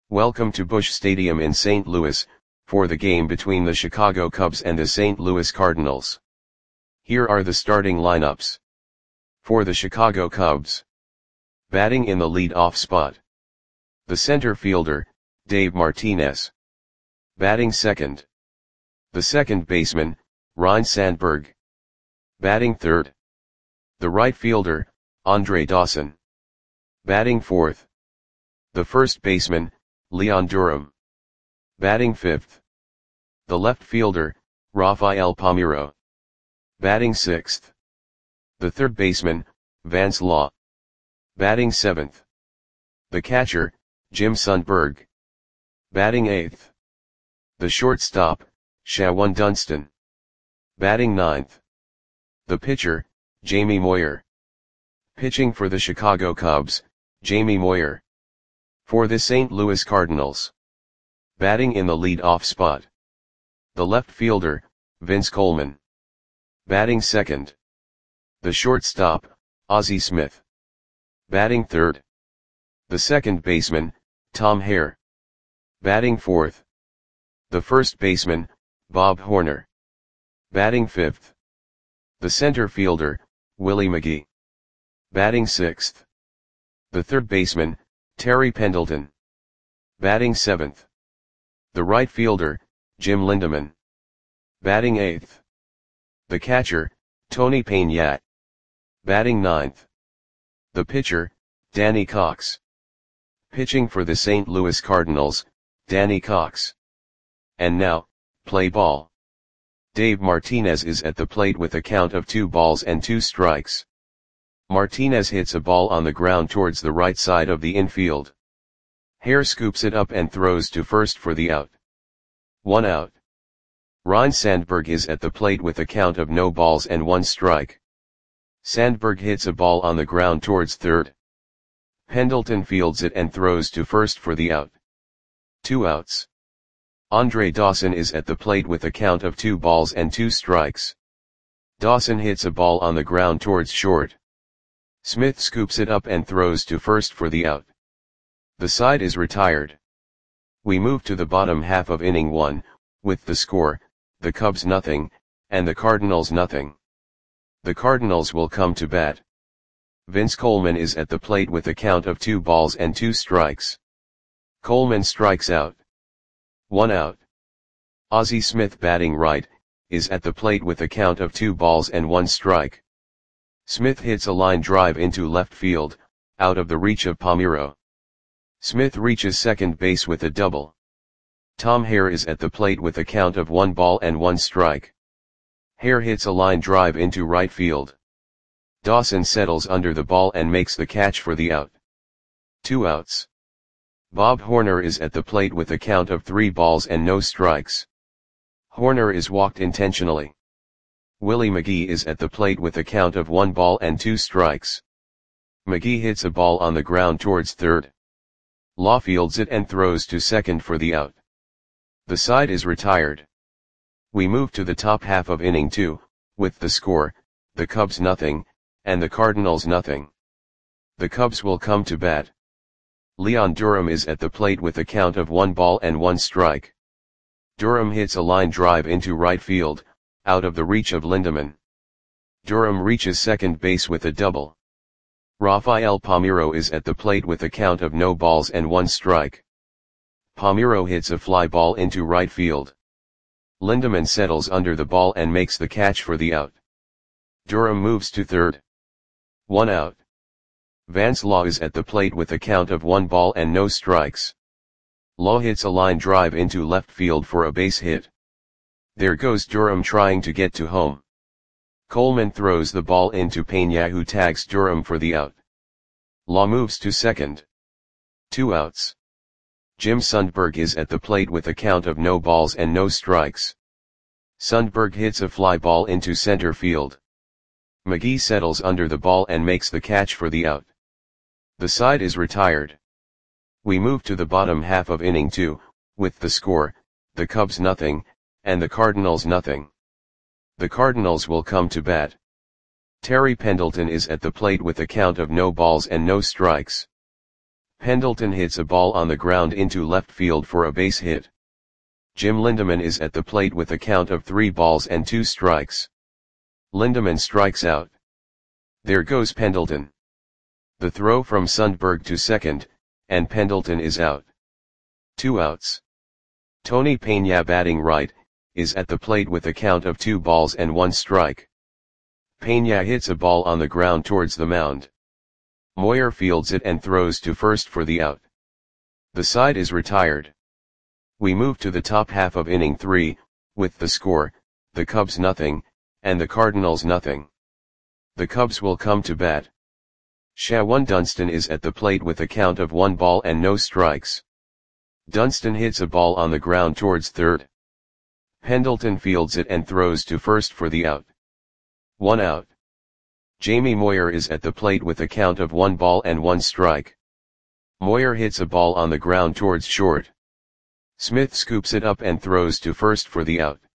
Welcome to Busch Stadium in St. Louis, for the game between the Chicago Cubs and the St. Louis Cardinals. Here are the starting lineups. For the Chicago Cubs. Batting in the lead-off spot. The center fielder, Dave Martinez. Batting second. The second baseman, Ryne Sandberg. Batting third. The right fielder, Andre Dawson. Batting fourth. The first baseman, Leon Durham. Batting fifth. The left fielder, Rafael Palmeiro. Batting sixth. The third baseman, Vance Law. Batting seventh. The catcher, Jim Sundberg. Batting eighth. The shortstop, Shawon Dunston. Batting ninth. The pitcher, Jamie Moyer. Pitching for the Chicago Cubs, Jamie Moyer. For the St. Louis Cardinals. Batting in the lead-off spot. The left fielder, Vince Coleman. Batting second. The shortstop, Ozzie Smith. Batting third. The second baseman, Tom Hare. Batting fourth. The first baseman, Bob Horner. Batting fifth. The center fielder, Willie McGee. Batting sixth. The third baseman, Terry Pendleton. Batting seventh. The right fielder, Jim Lindeman. Batting eighth. The catcher, Tony Peña. Batting ninth. The pitcher, Danny Cox. Pitching for the St. Louis Cardinals, Danny Cox. And now, play ball. Dave Martinez is at the plate with a count of 2-2 Martinez hits a ball on the ground towards the right side of the infield. Hare scoops it up and throws to first for the out. 1 out. Ryne Sandberg is at the plate with a count of 0-1. Sandberg hits a ball on the ground towards third. Pendleton fields it and throws to first for the out. 2 outs. Andre Dawson is at the plate with a count of 2-2. Dawson hits a ball on the ground towards short. Smith scoops it up and throws to first for the out. The side is retired. We move to the bottom half of inning 1, with the score, the Cubs nothing, and the Cardinals nothing. The Cardinals will come to bat. Vince Coleman is at the plate with a count of 2-2. Coleman strikes out. 1 out. Ozzie Smith, batting right, is at the plate with a count of 2-1. Smith hits a line drive into left field, out of the reach of Palmeiro. Smith reaches second base with a double. Tom Hare is at the plate with a count of 1-1. Hare hits a line drive into right field. Dawson settles under the ball and makes the catch for the out. 2 outs. Bob Horner is at the plate with a count of 3-0. Horner is walked intentionally. Willie McGee is at the plate with a count of 1-2. McGee hits a ball on the ground towards third. Law fields it and throws to second for the out. The side is retired. We move to the top half of inning 2, with the score, the Cubs nothing, and the Cardinals nothing. The Cubs will come to bat. Leon Durham is at the plate with a count of 1-1. Durham hits a line drive into right field, out of the reach of Lindeman. Durham reaches second base with a double. Rafael Palmeiro is at the plate with a count of 0-1. Palmeiro hits a fly ball into right field. Lindeman settles under the ball and makes the catch for the out. Durham moves to third. 1 out. Vance Law is at the plate with a count of 1-0. Law hits a line drive into left field for a base hit. There goes Durham trying to get to home. Coleman throws the ball into Peña, who tags Durham for the out. Law moves to second. 2 outs. Jim Sundberg is at the plate with a count of 0-0. Sundberg hits a fly ball into center field. McGee settles under the ball and makes the catch for the out. The side is retired. We move to the bottom half of inning 2, with the score, the Cubs nothing, and the Cardinals nothing. The Cardinals will come to bat. Terry Pendleton is at the plate with a count of 0-0. Pendleton hits a ball on the ground into left field for a base hit. Jim Lindemann is at the plate with a count of 3 balls and 2 strikes. Lindemann strikes out. There goes Pendleton. The throw from Sundberg to second, and Pendleton is out. 2 outs. Tony Peña, batting right, is at the plate with a count of 2 balls and 1 strike. Peña hits a ball on the ground towards the mound. Moyer fields it and throws to first for the out. The side is retired. We move to the top half of inning 3, with the score, the Cubs nothing, and the Cardinals nothing. The Cubs will come to bat. Shawan Dunston is at the plate with a count of 1 ball and no strikes. Dunston hits a ball on the ground towards third. Pendleton fields it and throws to first for the out. 1 out. Jamie Moyer is at the plate with a count of 1 ball and 1 strike. Moyer hits a ball on the ground towards short. Smith scoops it up and throws to first for the out.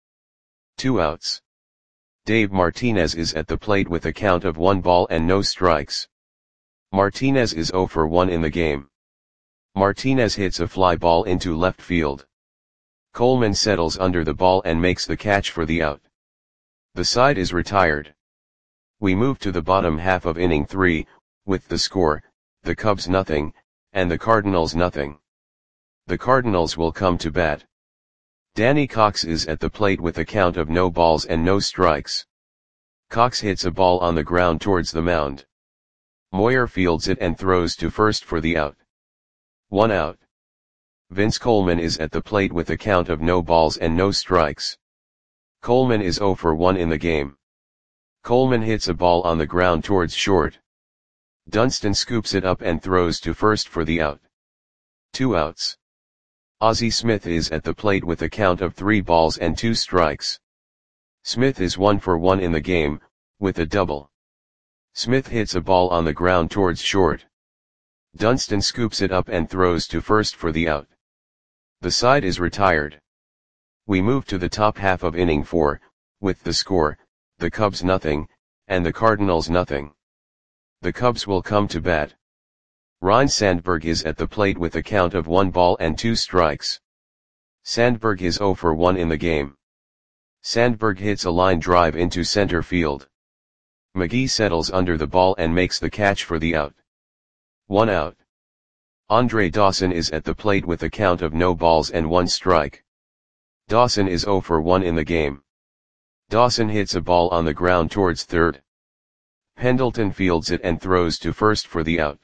2 outs. Dave Martinez is at the plate with a count of 1 ball and no strikes. Martinez is 0 for 1 in the game. Martinez hits a fly ball into left field. Coleman settles under the ball and makes the catch for the out. The side is retired. We move to the bottom half of inning 3, with the score, the Cubs nothing, and the Cardinals nothing. The Cardinals will come to bat. Danny Cox is at the plate with a count of no balls and no strikes. Cox hits a ball on the ground towards the mound. Moyer fields it and throws to first for the out. 1 out. Vince Coleman is at the plate with a count of no balls and no strikes. Coleman is 0 for 1 in the game. Coleman hits a ball on the ground towards short. Dunston scoops it up and throws to first for the out. 2 outs. Ozzie Smith is at the plate with a count of 3 balls and 2 strikes. Smith is 1 for 1 in the game, with a double. Smith hits a ball on the ground towards short. Dunston scoops it up and throws to first for the out. The side is retired. We move to the top half of inning 4, with the score, the Cubs nothing, and the Cardinals nothing. The Cubs will come to bat. Ryne Sandberg is at the plate with a count of 1 ball and 2 strikes. Sandberg is 0 for 1 in the game. Sandberg hits a line drive into center field. McGee settles under the ball and makes the catch for the out. 1 out. Andre Dawson is at the plate with a count of no balls and 1 strike. Dawson is 0 for 1 in the game. Dawson hits a ball on the ground towards third. Pendleton fields it and throws to first for the out.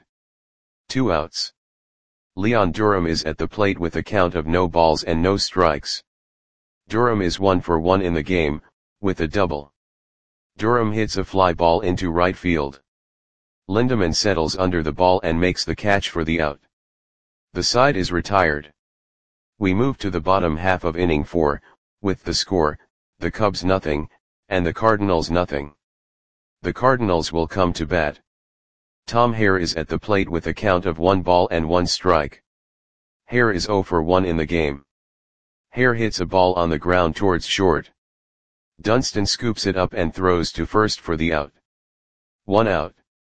2 outs. Leon Durham is at the plate with a count of no balls and no strikes. Durham is 1 for 1 in the game, with a double. Durham hits a fly ball into right field. Lindemann settles under the ball and makes the catch for the out. The side is retired. We move to the bottom half of inning 4, with the score, the Cubs nothing, and the Cardinals nothing. The Cardinals will come to bat. Tom Hare is at the plate with a count of 1 ball and 1 strike. Hare is 0 for 1 in the game. Hare hits a ball on the ground towards short. Dunston scoops it up and throws to first for the out. 1 out.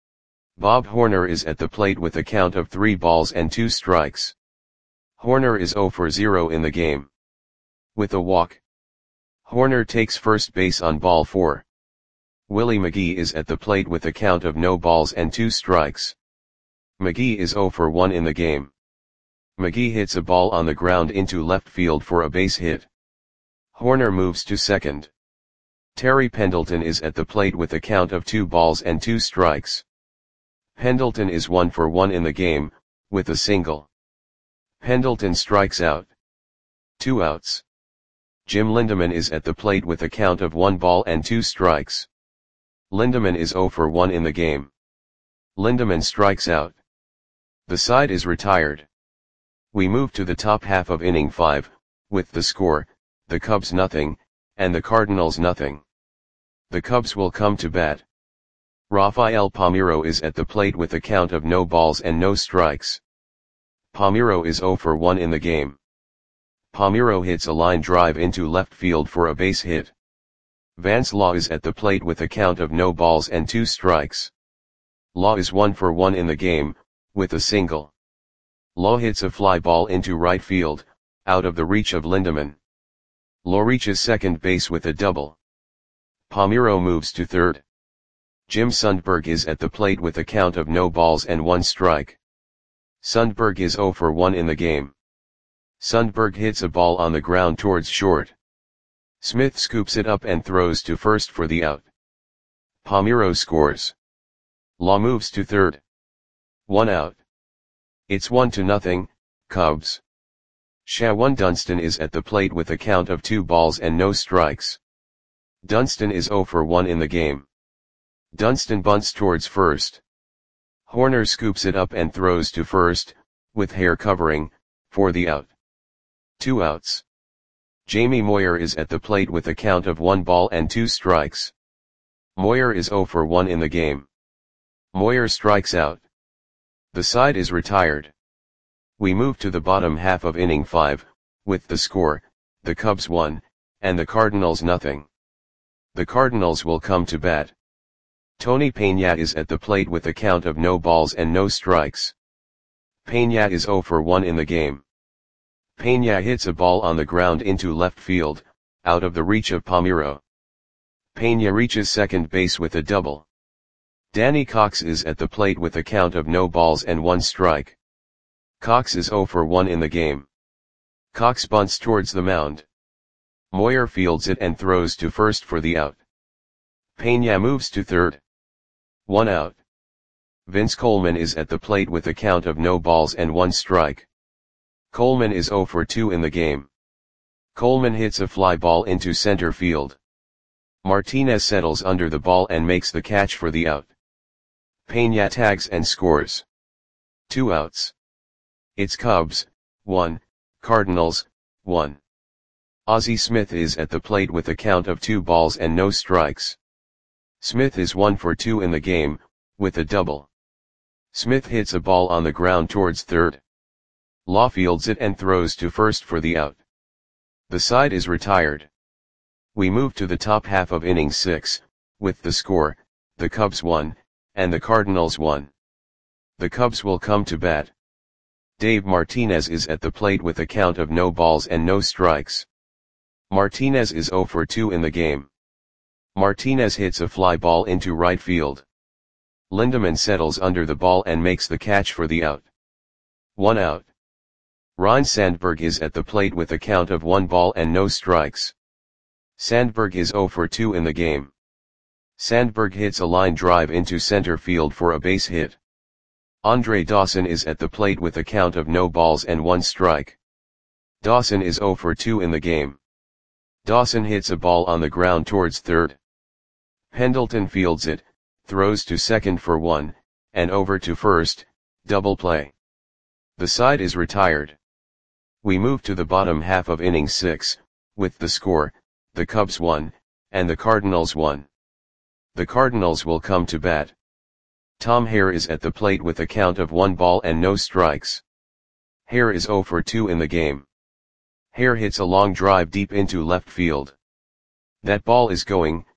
Bob Horner is at the plate with a count of 3 balls and 2 strikes. Horner is 0 for 0 in the game. With a walk. Horner takes first base on ball 4. Willie McGee is at the plate with a count of no balls and 2 strikes. McGee is 0 for 1 in the game. McGee hits a ball on the ground into left field for a base hit. Horner moves to second. Terry Pendleton is at the plate with a count of 2 balls and 2 strikes. Pendleton is 1 for 1 in the game, with a single. Pendleton strikes out. 2 outs. Jim Lindemann is at the plate with a count of 1 ball and 2 strikes. Lindemann is 0 for 1 in the game. Lindemann strikes out. The side is retired. We move to the top half of inning 5, with the score, the Cubs nothing, and the Cardinals nothing. The Cubs will come to bat. Rafael Palmeiro is at the plate with a count of no balls and no strikes. Palmeiro is 0 for 1 in the game. Palmeiro hits a line drive into left field for a base hit. Vance Law is at the plate with a count of no balls and 2 strikes. Law is 1 for 1 in the game, with a single. Law hits a fly ball into right field, out of the reach of Lindemann. Law reaches second base with a double. Palmeiro moves to third. Jim Sundberg is at the plate with a count of no balls and 1 strike. Sundberg is 0 for 1 in the game. Sundberg hits a ball on the ground towards short. Smith scoops it up and throws to first for the out. Palmeiro scores. Law moves to third. 1 out. It's 1-0, Cubs. Shawan Dunston is at the plate with a count of 2 balls and no strikes. Dunston is 0 for 1 in the game. Dunston bunts towards first. Horner scoops it up and throws to first, with Hare covering, for the out. 2 outs. Jamie Moyer is at the plate with a count of 1 ball and 2 strikes. Moyer is 0 for 1 in the game. Moyer strikes out. The side is retired. We move to the bottom half of inning 5, with the score, the Cubs 1, and the Cardinals 0. The Cardinals will come to bat. Tony Peña is at the plate with a count of no balls and no strikes. Peña is 0 for 1 in the game. Peña hits a ball on the ground into left field, out of the reach of Palmeiro. Peña reaches second base with a double. Danny Cox is at the plate with a count of no balls and 1 strike. Cox is 0 for 1 in the game. Cox bunts towards the mound. Moyer fields it and throws to first for the out. Peña moves to third. 1 out. Vince Coleman is at the plate with a count of no balls and 1 strike. Coleman is 0 for 2 in the game. Coleman hits a fly ball into center field. Martinez settles under the ball and makes the catch for the out. Peña tags and scores. 2 outs. It's Cubs, 1, Cardinals, 1. Ozzie Smith is at the plate with a count of 2 balls and no strikes. Smith is 1 for 2 in the game, with a double. Smith hits a ball on the ground towards third. Law fields it and throws to first for the out. The side is retired. We move to the top half of inning 6, with the score, the Cubs 1, and the Cardinals 1. The Cubs will come to bat. Dave Martinez is at the plate with a count of no balls and no strikes. Martinez is 0 for 2 in the game. Martinez hits a fly ball into right field. Lindemann settles under the ball and makes the catch for the out. 1 out. Ryne Sandberg is at the plate with a count of 1 ball and no strikes. Sandberg is 0 for 2 in the game. Sandberg hits a line drive into center field for a base hit. Andre Dawson is at the plate with a count of no balls and 1 strike. Dawson is 0 for 2 in the game. Dawson hits a ball on the ground towards third. Pendleton fields it, throws to second for 1, and over to first, double play. The side is retired. We move to the bottom half of inning 6, with the score, the Cubs 1, and the Cardinals 1. The Cardinals will come to bat. Tom Hare is at the plate with a count of 1 ball and no strikes. Hare is 0 for 2 in the game. Hare hits a long drive deep into left field. That ball is gone.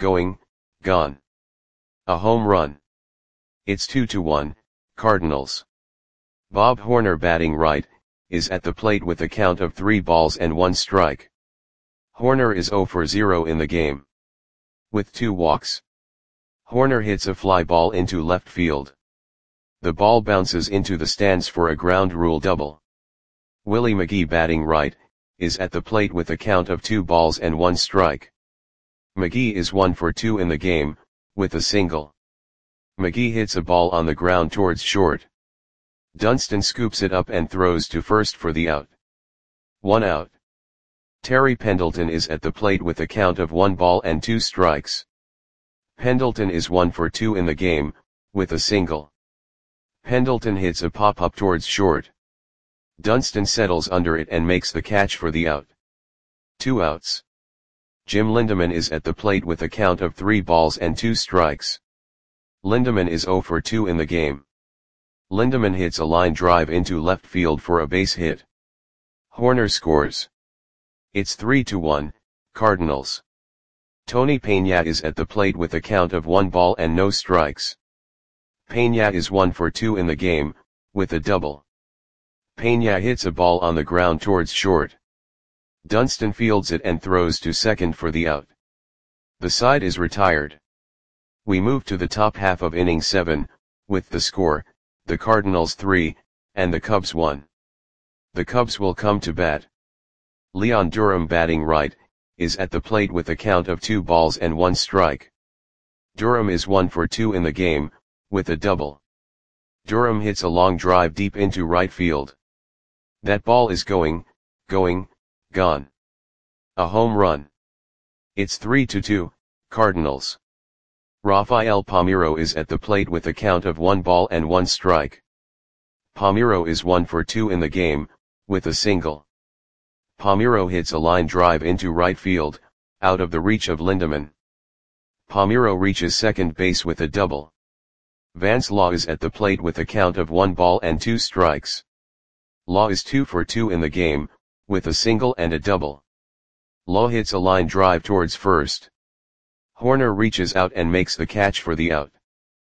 A home run. It's 2-1, Cardinals. Bob Horner, batting right, is at the plate with a count of 3 balls and 1 strike. Horner is 0 for 0 in the game. With 2 walks. Horner hits a fly ball into left field. The ball bounces into the stands for a ground rule double. Willie McGee, batting right, is at the plate with a count of 2 balls and 1 strike. McGee is 1 for 2 in the game, with a single. McGee hits a ball on the ground towards short. Dunston scoops it up and throws to first for the out. 1 out. Terry Pendleton is at the plate with a count of 1 ball and 2 strikes. Pendleton is 1 for 2 in the game, with a single. Pendleton hits a pop-up towards short. Dunston settles under it and makes the catch for the out. 2 outs. Jim Lindemann is at the plate with a count of 3 balls and 2 strikes. Lindemann is 0 for 2 in the game. Lindemann hits a line drive into left field for a base hit. Horner scores. It's 3-1, Cardinals. Tony Peña is at the plate with a count of 1 ball and no strikes. Peña is 1 for 2 in the game, with a double. Pena hits a ball on the ground towards short. Dunston fields it and throws to second for the out. The side is retired. We move to the top half of inning 7, with the score, the Cardinals 3, and the Cubs 1. The Cubs will come to bat. Leon Durham, batting right, is at the plate with a count of 2 balls and 1 strike. Durham is 1 for 2 in the game, with a double. Durham hits a long drive deep into right field. That ball is gone. A home run. It's 3-2, Cardinals. Rafael Palmeiro is at the plate with a count of 1 ball and 1 strike. Palmeiro is 1 for 2 in the game, with a single. Palmeiro hits a line drive into right field, out of the reach of Lindemann. Palmeiro reaches second base with a double. Vance Law is at the plate with a count of 1 ball and 2 strikes. Law is 2 for 2 in the game, with a single and a double. Law hits a line drive towards first. Horner reaches out and makes the catch for the out.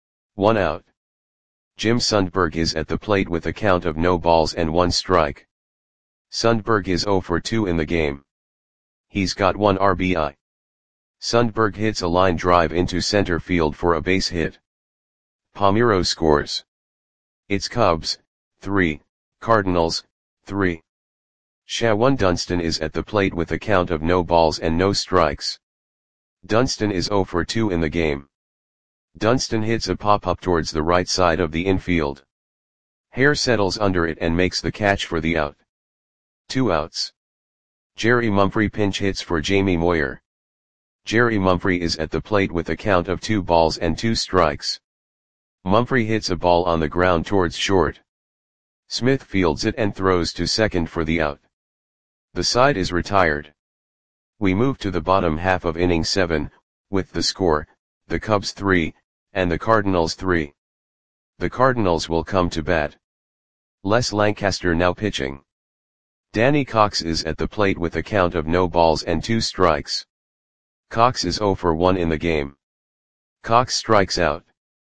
1 out. Jim Sundberg is at the plate with a count of no balls and 1 strike. Sundberg is 0 for 2 in the game. He's got 1 RBI. Sundberg hits a line drive into center field for a base hit. Palmeiro scores. It's Cubs 3, Cardinals 3. Shawan Dunston is at the plate with a count of no balls and no strikes. Dunston is 0 for 2 in the game. Dunston hits a pop-up towards the right side of the infield. Hare settles under it and makes the catch for the out. 2 outs. Jerry Mumphrey pinch hits for Jamie Moyer. Jerry Mumphrey is at the plate with a count of 2 balls and 2 strikes. Mumphrey hits a ball on the ground towards short. Smith fields it and throws to second for the out. The side is retired. We move to the bottom half of inning 7, with the score, the Cubs 3, and the Cardinals 3. The Cardinals will come to bat. Les Lancaster now pitching. Danny Cox is at the plate with a count of no balls and 2 strikes. Cox is 0 for 1 in the game. Cox strikes out.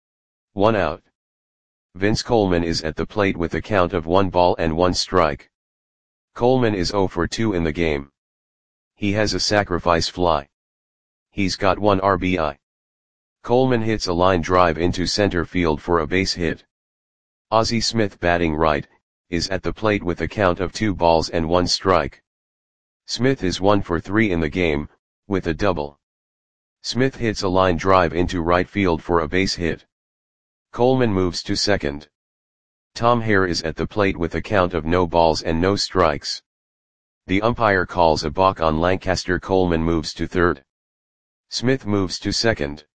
1 out. Vince Coleman is at the plate with a count of 1 ball and 1 strike. Coleman is 0 for 2 in the game. He has a sacrifice fly. He's got 1 RBI. Coleman hits a line drive into center field for a base hit. Ozzie Smith, batting right, is at the plate with a count of 2 balls and 1 strike. Smith is 1 for 3 in the game, with a double. Smith hits a line drive into right field for a base hit. Coleman moves to second. Tom Hare is at the plate with a count of no balls and no strikes. The umpire calls a balk on Lancaster. Coleman moves to third. Smith moves to second.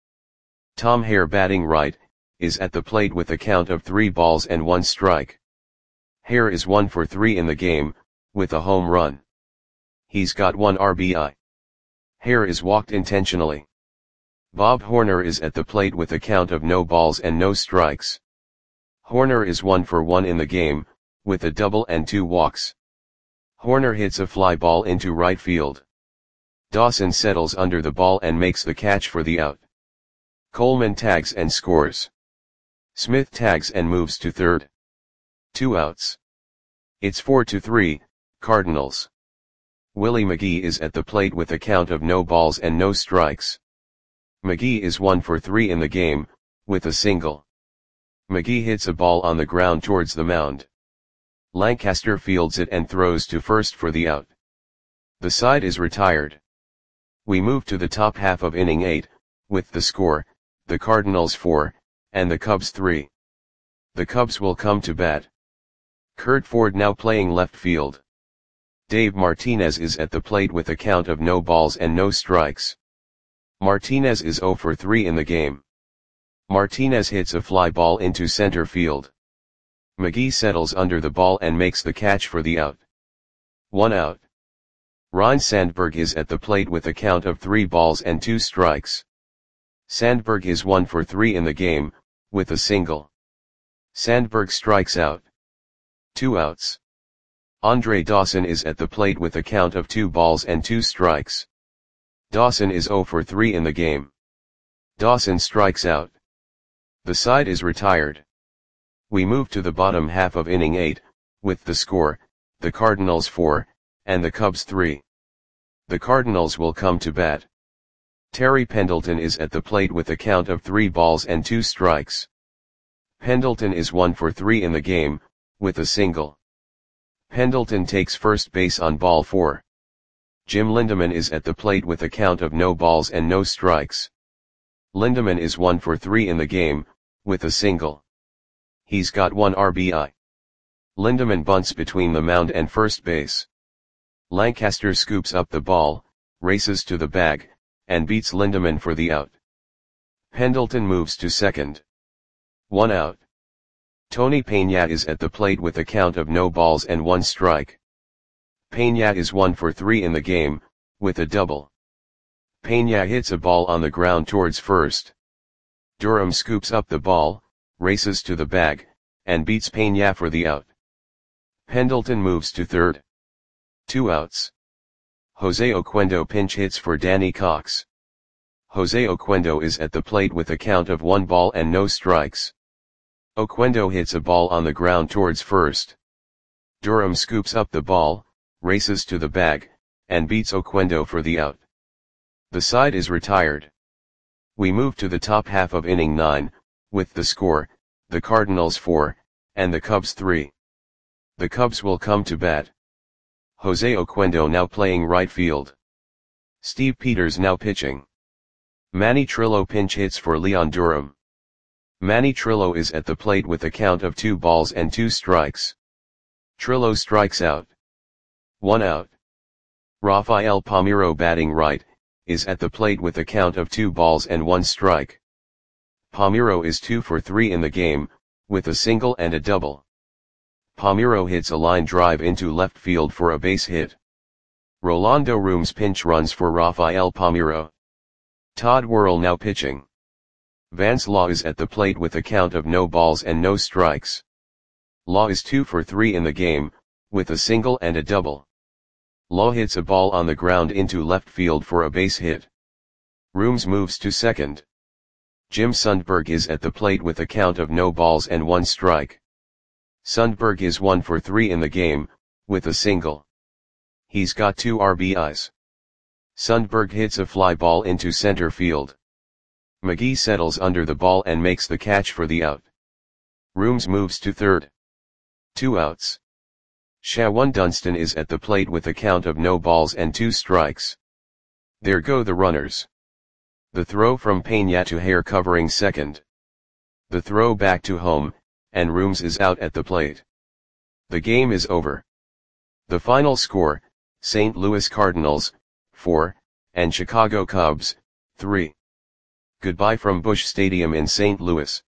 Tom Hare, batting right, is at the plate with a count of 3 balls and 1 strike. Hare is 1 for 3 in the game, with a home run. He's got 1 RBI. Hare is walked intentionally. Bob Horner is at the plate with a count of no balls and no strikes. Horner is 1 for 1 in the game, with a double and 2 walks. Horner hits a fly ball into right field. Dawson settles under the ball and makes the catch for the out. Coleman tags and scores. Smith tags and moves to third. 2 outs. It's 4-3, Cardinals. Willie McGee is at the plate with a count of no balls and no strikes. McGee is 1 for 3 in the game, with a single. McGee hits a ball on the ground towards the mound. Lancaster fields it and throws to first for the out. The side is retired. We move to the top half of inning 8, with the score, the Cardinals 4, and the Cubs 3. The Cubs will come to bat. Kurt Ford now playing left field. Dave Martinez is at the plate with a count of no balls and no strikes. Martinez is 0 for 3 in the game. Martinez hits a fly ball into center field. McGee settles under the ball and makes the catch for the out. 1 out. Ryne Sandberg is at the plate with a count of 3 balls and 2 strikes. Sandberg is 1 for 3 in the game, with a single. Sandberg strikes out. 2 outs. Andre Dawson is at the plate with a count of 2 balls and 2 strikes. Dawson is 0 for 3 in the game. Dawson strikes out. The side is retired. We move to the bottom half of inning 8, with the score, the Cardinals 4, and the Cubs 3. The Cardinals will come to bat. Terry Pendleton is at the plate with a count of 3 balls and 2 strikes. Pendleton is 1 for 3 in the game, with a single. Pendleton takes first base on ball 4. Jim Lindemann is at the plate with a count of no balls and no strikes. Lindemann is 1 for 3 in the game, with a single. He's got 1 RBI. Lindemann bunts between the mound and first base. Lancaster scoops up the ball, races to the bag, and beats Lindemann for the out. Pendleton moves to second. 1 out. Tony Peña is at the plate with a count of no balls and 1 strike. Peña is 1 for 3 in the game, with a double. Peña hits a ball on the ground towards first. Durham scoops up the ball, races to the bag, and beats Peña for the out. Pendleton moves to third. 2 outs. Jose Oquendo pinch hits for Danny Cox. Jose Oquendo is at the plate with a count of 1 ball and no strikes. Oquendo hits a ball on the ground towards first. Durham scoops up the ball, races to the bag, and beats Oquendo for the out. The side is retired. We move to the top half of inning 9, with the score, the Cardinals 4, and the Cubs 3. The Cubs will come to bat. Jose Oquendo now playing right field. Steve Peters now pitching. Manny Trillo pinch hits for Leon Durham. Manny Trillo is at the plate with a count of 2 balls and 2 strikes. Trillo strikes out. 1 out. Rafael Palmeiro batting right, is at the plate with a count of 2 balls and 1 strike. Palmeiro is 2 for 3 in the game, with a single and a double. Palmeiro hits a line drive into left field for a base hit. Rolando Rooms pinch runs for Rafael Palmeiro. Todd Worrell now pitching. Vance Law is at the plate with a count of no balls and no strikes. Law is 2 for 3 in the game, with a single and a double. Law hits a ball on the ground into left field for a base hit. Rooms moves to second. Jim Sundberg is at the plate with a count of no balls and 1 strike. Sundberg is 1 for 3 in the game, with a single. He's got 2 RBIs. Sundberg hits a fly ball into center field. McGee settles under the ball and makes the catch for the out. Rooms moves to third. 2 outs. Shawan Dunston is at the plate with a count of no balls and 2 strikes. There go the runners. The throw from Peña to Hare covering second. The throw back to home, and Rooms is out at the plate. The game is over. The final score, St. Louis Cardinals, 4, and Chicago Cubs, 3. Goodbye from Busch Stadium in St. Louis.